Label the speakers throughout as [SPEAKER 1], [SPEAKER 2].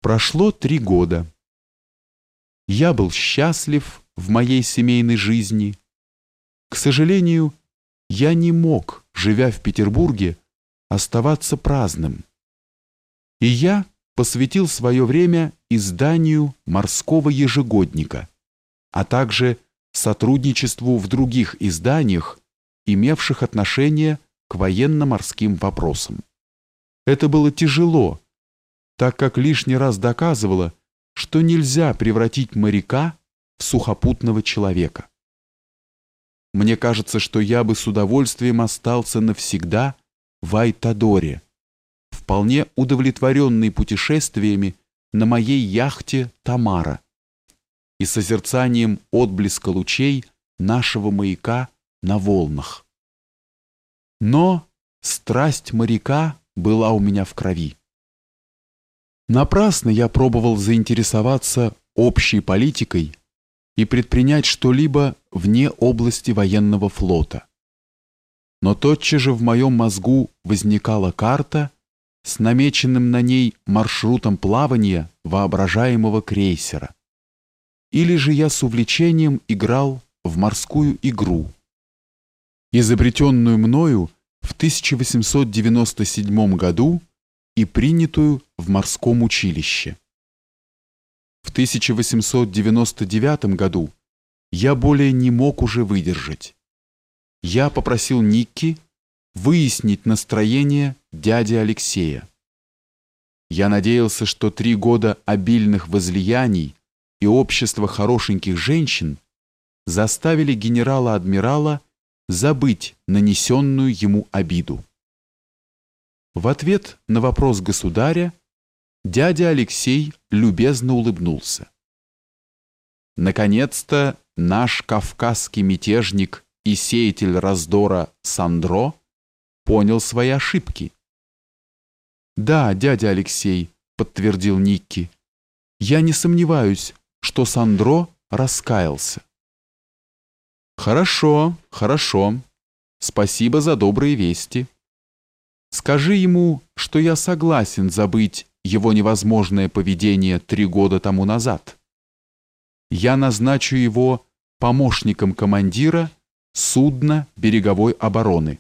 [SPEAKER 1] Прошло 3 года. Я был счастлив в моей семейной жизни. К сожалению, я не мог, живя в Петербурге, оставаться праздным. И я посвятил свое время изданию морского ежегодника, а также сотрудничеству в других изданиях, имевших отношение к военно-морским вопросам. Это было тяжело, так как лишний раз доказывало, что нельзя превратить моряка в сухопутного человека. Мне кажется, что я бы с удовольствием остался навсегда в Айтадоре, вполне удовлетворенный путешествиями на моей яхте «Тамара» и созерцанием отблеска лучей нашего маяка на волнах. Но страсть моряка была у меня в крови. Напрасно я пробовал заинтересоваться общей политикой и предпринять что-либо вне области военного флота. Но тотчас же в моем мозгу возникала карта с намеченным на ней маршрутом плавания воображаемого крейсера. Или же я с увлечением играл в морскую игру, изобретенную мною в 1897 году и принятую в морском училище. В 1899 году я более не мог уже выдержать. Я попросил Никки выяснить настроение дяди Алексея. Я надеялся, что 3 года обильных возлияний и общества хорошеньких женщин заставили генерала-адмирала забыть нанесенную ему обиду. В ответ на вопрос государя дядя Алексей любезно улыбнулся. Наконец-то наш кавказский мятежник и сеятель раздора Сандро понял свои ошибки. «Да, дядя Алексей», — подтвердил Никки, — «я не сомневаюсь, что Сандро раскаялся». «Хорошо, хорошо. Спасибо за добрые вести. Скажи ему, что я согласен забыть его невозможное поведение 3 года тому назад. Я назначу его помощником командира судна береговой обороны».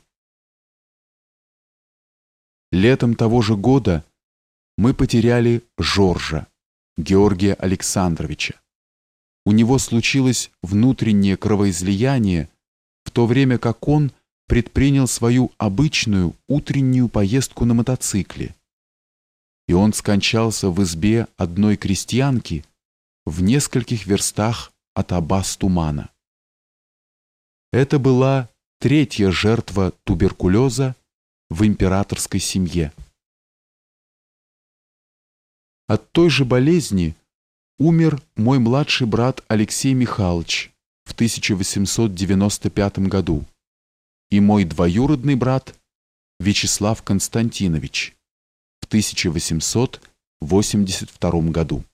[SPEAKER 1] Летом того же года мы потеряли Жоржа, Георгия Александровича. У него случилось внутреннее кровоизлияние, в то время как он предпринял свою обычную утреннюю поездку на мотоцикле. И он скончался в избе одной крестьянки в нескольких верстах от Аббас-Тумана. Это была 3-я жертва туберкулеза в императорской семье. От той же болезни умер мой младший брат Алексей Михайлович в 1895 году и мой двоюродный брат Вячеслав Константинович в 1882 году.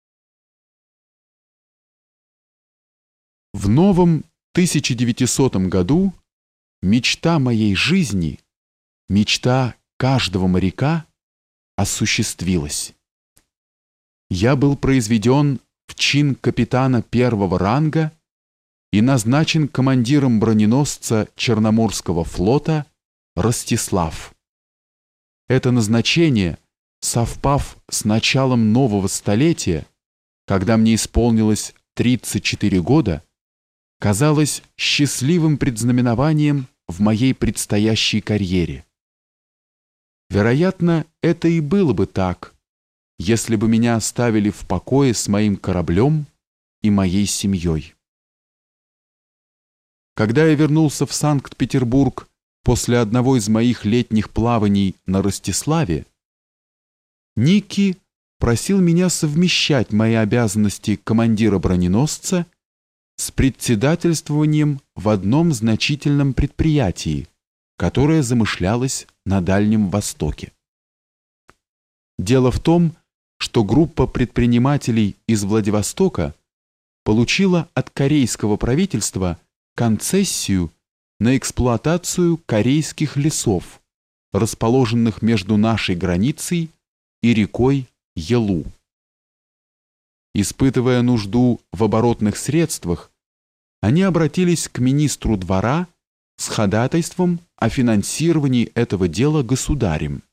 [SPEAKER 1] В новом 1900 году мечта моей жизни, мечта каждого моряка осуществилась. Я был произведен в чин капитана 1-го ранга и назначен командиром броненосца Черноморского флота Ростислав. Это назначение, совпав с началом нового столетия, когда мне исполнилось 34 года, казалось счастливым предзнаменованием в моей предстоящей карьере. Вероятно, это и было бы так, если бы меня оставили в покое с моим кораблем и моей семьей. Когда я вернулся в Санкт-Петербург после одного из моих летних плаваний на Ростиславе, Никки просил меня совмещать мои обязанности командира броненосца с председательствованием в одном значительном предприятии, которое замышлялось на Дальнем Востоке. Дело в том, что группа предпринимателей из Владивостока получила от корейского правительства концессию на эксплуатацию корейских лесов, расположенных между нашей границей и рекой Елу. Испытывая нужду в оборотных средствах, они обратились к министру двора с ходатайством о финансировании этого дела государем.